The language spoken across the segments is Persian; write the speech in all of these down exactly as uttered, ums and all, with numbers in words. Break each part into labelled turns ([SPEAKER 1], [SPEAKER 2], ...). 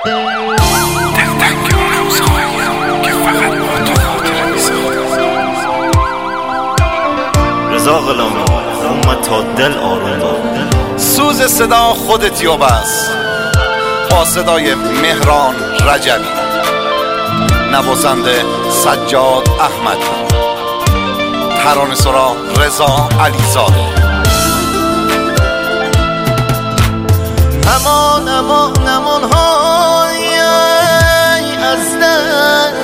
[SPEAKER 1] دلتنگ اون روزهایی که فقط با تو خاطره میساخته.
[SPEAKER 2] رضا غلامی اومد تا دل آروم با
[SPEAKER 3] سوز صدا خودت یا بس، با صدای مهران رجبی، نوازنده سجاد احمدی، ترانه سرا رضا علیزاده.
[SPEAKER 4] امان امان امان های از دل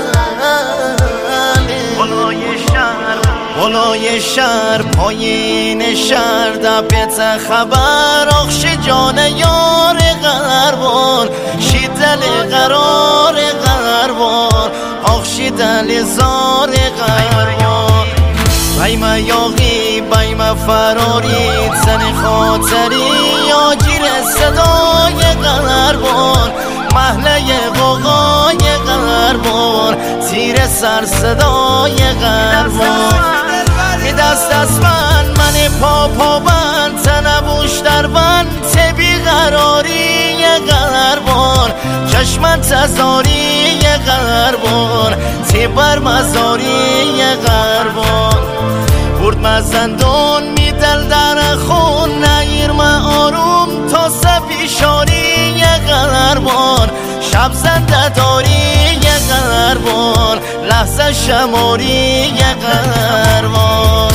[SPEAKER 4] بالای شهر بالای شهر پایین شهر دبت خبر آخش جان یار غربان شی دل قرار غربان آخش دل زار غربان بایم یاغی بایم فراری زن خاطری یا جیر صدای غربان محله غوغای غربان تیر سر صدای غربان می دست از من من پا پا بند تنبوش در بند تبی قراری غربان چشمن تزاری غربان تی بر مزاری غربان برد مزندون می دل در خون نگیر ما آروم تا سپیشاری غربان شب زنده داری غربان لحظه شماری غربان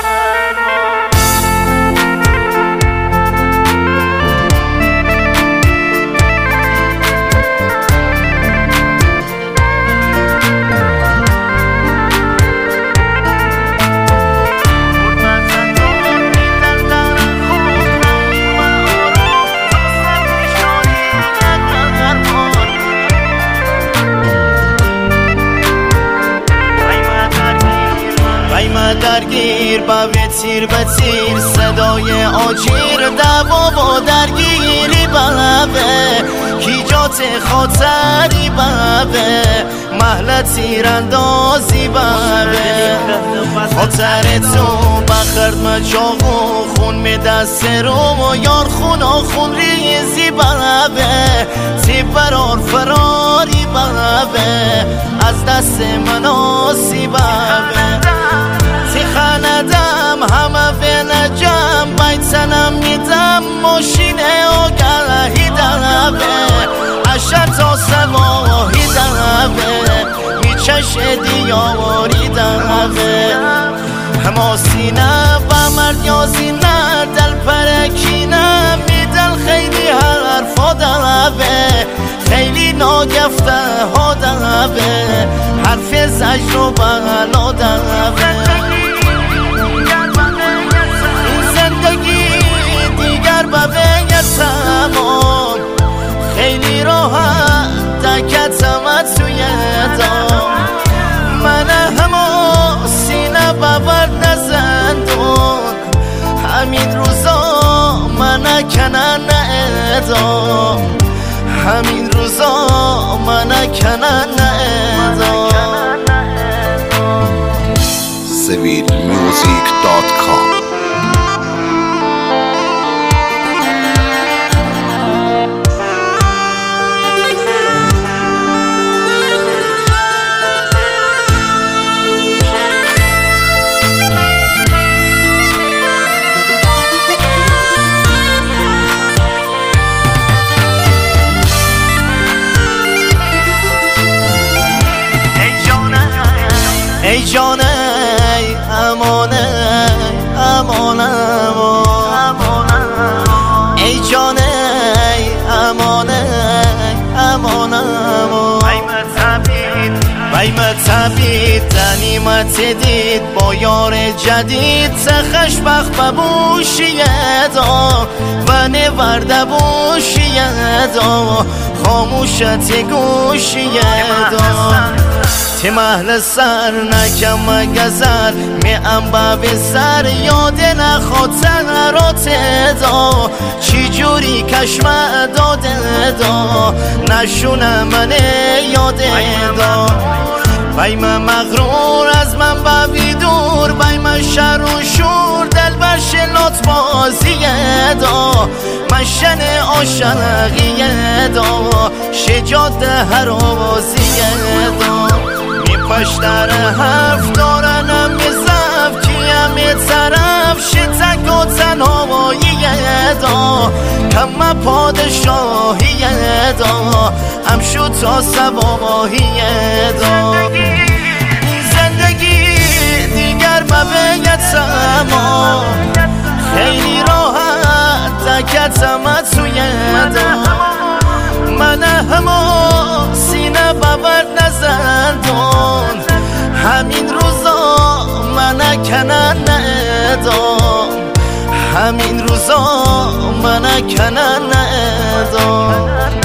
[SPEAKER 4] درگیر با تیر به تیر صدای آجیر دوا با درگیری بابه کی جات خاطری بابه محل تیراندازی بابه خاطر تو بخرد مجاقو خون می دست روم و یار خون و خون ریزی بابه تی برار فراری بابه از دست مناسی بابه تی خاندم همه به نجم بیتنم میدم ماشینه و گلهی دنبه اشر تا سواهی دنبه میچش دیاری دنبه همه سینه و مردیازی نه دل پرکینه میدل خیلی حرفا دنبه خیلی ناگفته ها دنبه حرف زجر و بغلا دنبه تمام خیلی راحت دکتم توی دام من همه سینه ببرد نزندون همین روزا من کنن ادام همین روزا من کنن ادام
[SPEAKER 3] سویل میوزیک دات کام.
[SPEAKER 4] ای جانه ای امانه امانه امانه ای جانه ای امانه امانه بایم تبید تنیمت دید با یار جدید سخشبخت ببوشیه دا و نورده بوشیه دا خاموشت گوشیه دا تی محل سر نکم گذر می ام به سر یاد نخاطر را تدا چی جوری کشمه داده دا نشونه من یاد دا وای من مغرور از من بوی دور، وای من شر و شور دل بر شلات بازیه دا، من شن عاشقیه دا، شجاعت هر آوازیه دا. می پشتر حرف دارنم می زف کیم می طرف شتک و تنهاییه دا، کم پادشاهیه دا، هم شد تا سباباهیه دا. این زندگی دیگر مبید سما، خیلی راحت دکتم توی دا، من همه سینه ببرد نزندون، همین روزا من کنن ندام، همین روزا من کنن ندام.